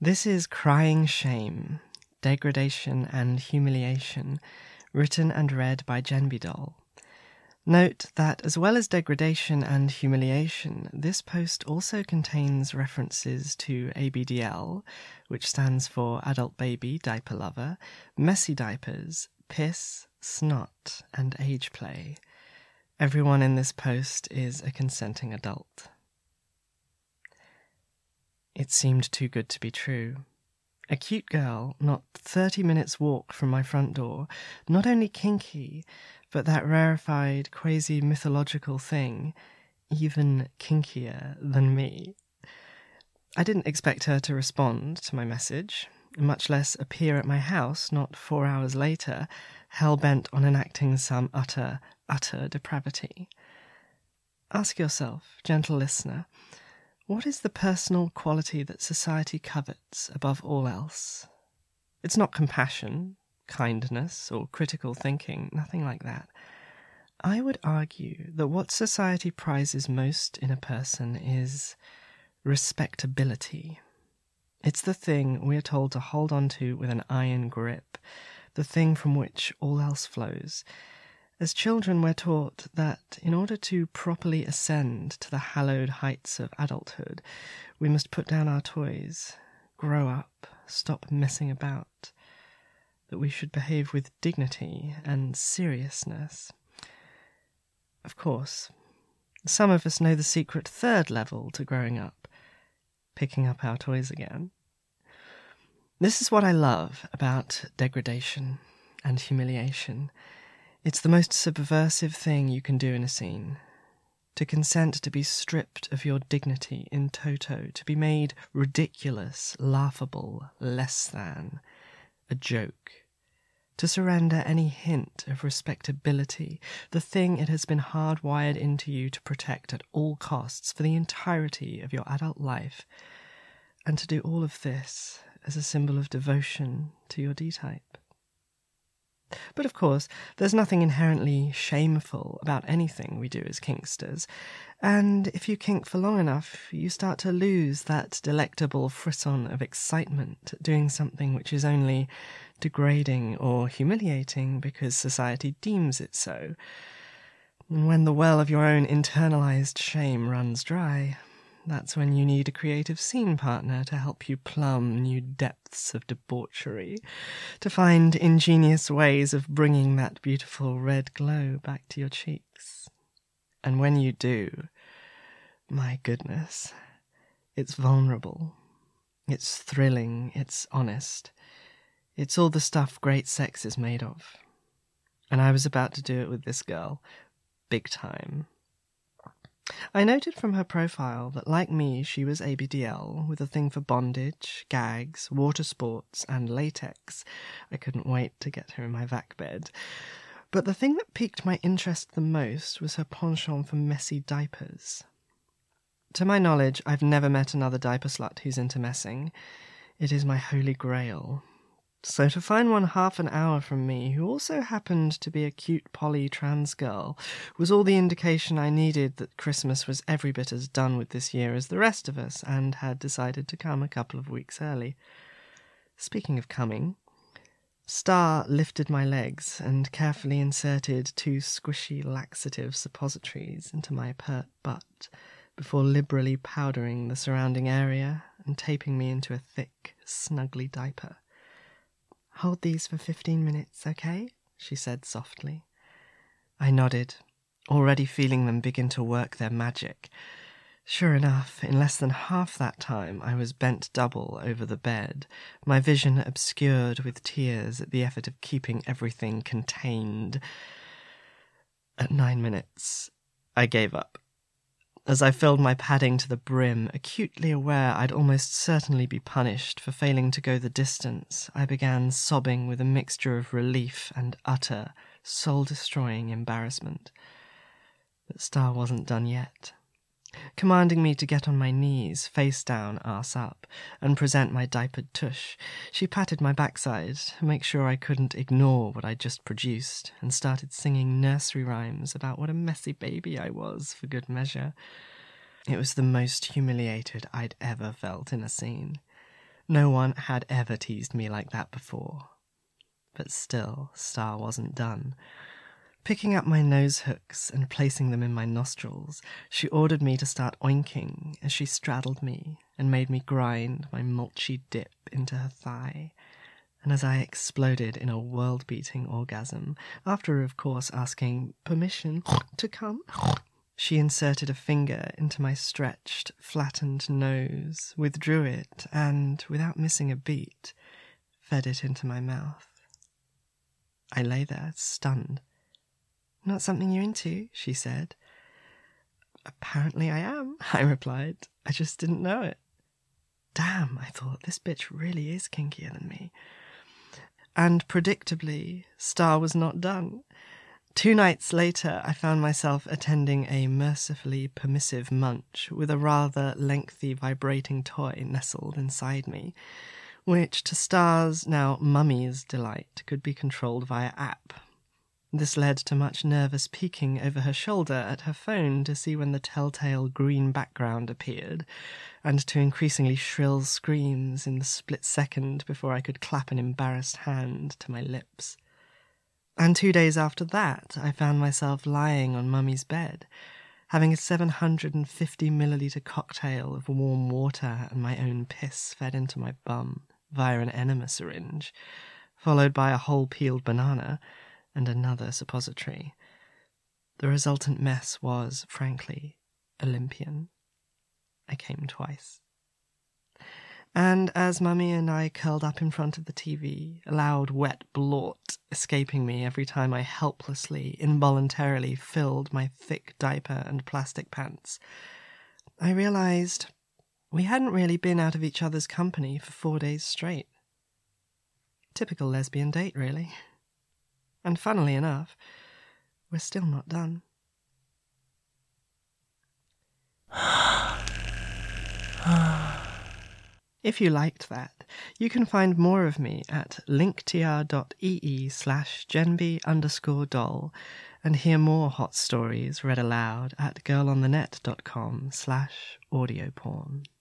This is Crying Shame, Degradation and Humiliation, written and read by Jen Bidol. Note that as well as degradation and humiliation, this post also contains references to ABDL, which stands for Adult Baby Diaper Lover, messy diapers, piss, snot, and age play. Everyone in this post is a consenting adult. It seemed too good to be true. A cute girl, not 30 minutes walk from my front door, not only kinky, but that rarefied, quasi-mythological thing, even kinkier than me. I didn't expect her to respond to my message, much less appear at my house not 4 hours later, hell-bent on enacting some utter depravity. Ask yourself, gentle listener, what is the personal quality that society covets above all else? It's not compassion, kindness, or critical thinking, nothing like that. I would argue that what society prizes most in a person is respectability. It's the thing we are told to hold on to with an iron grip, the thing from which all else flows. As children, we're taught that in order to properly ascend to the hallowed heights of adulthood, we must put down our toys, grow up, stop messing about, that we should behave with dignity and seriousness. Of course, some of us know the secret third level to growing up, picking up our toys again. This is what I love about degradation and humiliation. It's the most subversive thing you can do in a scene. To consent to be stripped of your dignity in toto, to be made ridiculous, laughable, less than, a joke. To surrender any hint of respectability, the thing it has been hardwired into you to protect at all costs for the entirety of your adult life, and to do all of this as a symbol of devotion to your D-type. But of course, there's nothing inherently shameful about anything we do as kinksters, and if you kink for long enough, you start to lose that delectable frisson of excitement at doing something which is only degrading or humiliating because society deems it so. And when the well of your own internalized shame runs dry, that's when you need a creative scene partner to help you plumb new depths of debauchery, to find ingenious ways of bringing that beautiful red glow back to your cheeks. And when you do, my goodness, it's vulnerable, it's thrilling, it's honest, it's all the stuff great sex is made of. And I was about to do it with this girl, big time. I noted from her profile that, like me, she was ABDL, with a thing for bondage, gags, water sports, and latex. I couldn't wait to get her in my vac bed. But the thing that piqued my interest the most was her penchant for messy diapers. To my knowledge, I've never met another diaper slut who's into messing. It is my holy grail. So to find one half an hour from me, who also happened to be a cute poly trans girl, was all the indication I needed that Christmas was every bit as done with this year as the rest of us, and had decided to come a couple of weeks early. Speaking of coming, Star lifted my legs and carefully inserted 2 squishy laxative suppositories into my pert butt, before liberally powdering the surrounding area and taping me into a thick, snuggly diaper. "Hold these for 15 minutes, okay?" she said softly. I nodded, already feeling them begin to work their magic. Sure enough, in less than half that time I was bent double over the bed, my vision obscured with tears at the effort of keeping everything contained. At 9 minutes, I gave up. As I filled my padding to the brim, acutely aware I'd almost certainly be punished for failing to go the distance, I began sobbing with a mixture of relief and utter, soul-destroying embarrassment. But Star wasn't done yet. Commanding me to get on my knees, face down, arse up, and present my diapered tush, she patted my backside to make sure I couldn't ignore what I'd just produced, and started singing nursery rhymes about what a messy baby I was, for good measure. It was the most humiliated I'd ever felt in a scene. No one had ever teased me like that before. But still, Star wasn't done. Picking up my nose hooks and placing them in my nostrils, she ordered me to start oinking as she straddled me and made me grind my mulchy dip into her thigh. And as I exploded in a world-beating orgasm, after, of course, asking permission to come, she inserted a finger into my stretched, flattened nose, withdrew it, and, without missing a beat, fed it into my mouth. I lay there, stunned. "Not something you're into?" she said. "Apparently I am," I replied. "I just didn't know it." Damn, I thought, this bitch really is kinkier than me. And predictably, Star was not done. 2 nights later, I found myself attending a mercifully permissive munch with a rather lengthy vibrating toy nestled inside me, which, to Star's, now mummy's delight, could be controlled via app. This led to much nervous peeking over her shoulder at her phone to see when the telltale green background appeared, and to increasingly shrill screams in the split second before I could clap an embarrassed hand to my lips. And 2 days after that, I found myself lying on Mummy's bed, having a 750 milliliter cocktail of warm water and my own piss fed into my bum via an enema syringe, followed by a whole peeled banana and another suppository. The resultant mess was, frankly, Olympian. I came twice. And as Mummy and I curled up in front of the TV, a loud wet blort escaping me every time I helplessly, involuntarily filled my thick diaper and plastic pants, I realised we hadn't really been out of each other's company for 4 days straight. Typical lesbian date, really. And funnily enough, we're still not done. If you liked that, you can find more of me at linktr.ee/genby_doll and hear more hot stories read aloud at girlonthenet.com/audioporn.